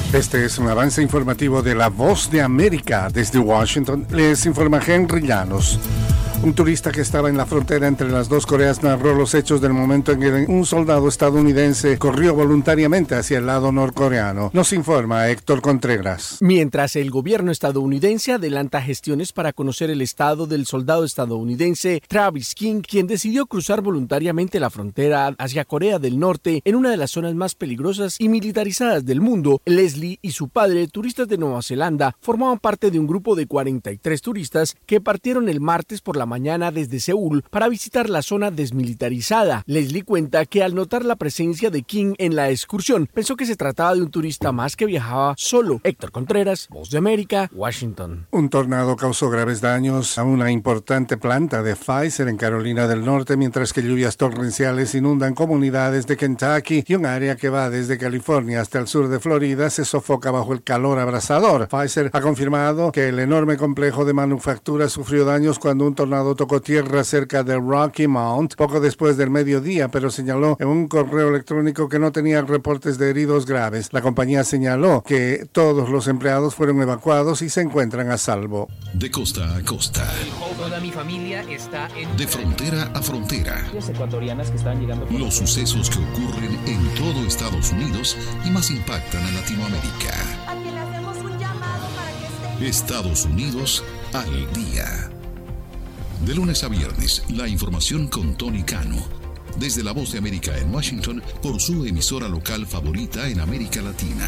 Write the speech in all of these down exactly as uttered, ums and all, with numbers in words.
Este es un avance informativo de La Voz de América. Desde Washington les informa Henry Llanos. Un turista que estaba en la frontera entre las dos Coreas narró los hechos del momento en que un soldado estadounidense corrió voluntariamente hacia el lado norcoreano. Nos informa Héctor Contreras. Mientras el gobierno estadounidense adelanta gestiones para conocer el estado del soldado estadounidense Travis King, quien decidió cruzar voluntariamente la frontera hacia Corea del Norte en una de las zonas más peligrosas y militarizadas del mundo, Leslie y su padre, turistas de Nueva Zelanda, formaban parte de un grupo de cuarenta y tres turistas que partieron el martes por la mañana desde Seúl para visitar la zona desmilitarizada. Leslie cuenta que al notar la presencia de King en la excursión, pensó que se trataba de un turista más que viajaba solo. Héctor Contreras, Voz de América, Washington. Un tornado causó graves daños a una importante planta de Pfizer en Carolina del Norte, mientras que lluvias torrenciales inundan comunidades de Kentucky y un área que va desde California hasta el sur de Florida se sofoca bajo el calor abrasador. Pfizer ha confirmado que el enorme complejo de manufactura sufrió daños cuando un tornado tocó tierra cerca de Rocky Mount poco después del mediodía, pero señaló en un correo electrónico que no tenía reportes de heridos graves. La compañía señaló que todos los empleados fueron evacuados y se encuentran a salvo. De costa a costa. Toda mi familia está en... De frontera a frontera. Ecuatorianas que están llegando... Los sucesos que ocurren en todo Estados Unidos y más impactan a Latinoamérica. A quien le hacemos un llamado para que esté... Estados Unidos al día. De lunes a viernes, la información con Tony Cano. Desde La Voz de América en Washington, por su emisora local favorita en América Latina.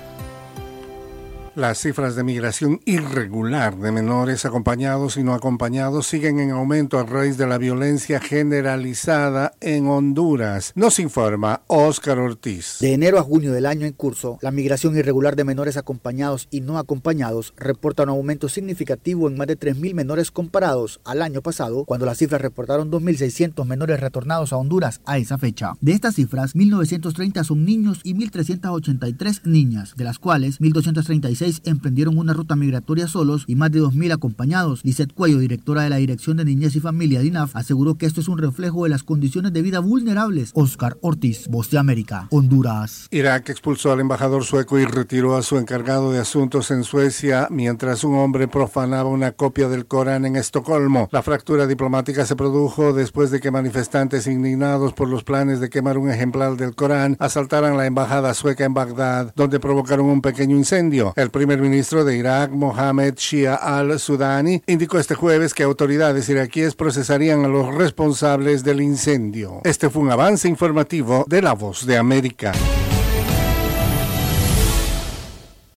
Las cifras de migración irregular de menores acompañados y no acompañados siguen en aumento a raíz de la violencia generalizada en Honduras. Nos informa Óscar Ortiz. De enero a junio del año en curso, la migración irregular de menores acompañados y no acompañados reporta un aumento significativo en más de tres mil menores comparados al año pasado, cuando las cifras reportaron dos mil seiscientos menores retornados a Honduras a esa fecha. De estas cifras, mil novecientos treinta son niños y mil trescientos ochenta y tres niñas, de las cuales mil doscientos treinta y seis emprendieron una ruta migratoria solos y más de dos mil acompañados. Lizeth Cuello, directora de la Dirección de Niñez y Familia de I N A F, aseguró que esto es un reflejo de las condiciones de vida vulnerables. Óscar Ortiz, Voz de América, Honduras. Irak expulsó al embajador sueco y retiró a su encargado de asuntos en Suecia mientras un hombre profanaba una copia del Corán en Estocolmo. La fractura diplomática se produjo después de que manifestantes indignados por los planes de quemar un ejemplar del Corán asaltaran la embajada sueca en Bagdad, donde provocaron un pequeño incendio. El primer ministro de Irak, Mohammed Shia al-Sudani, indicó este jueves que autoridades iraquíes procesarían a los responsables del incendio. Este fue un avance informativo de La Voz de América.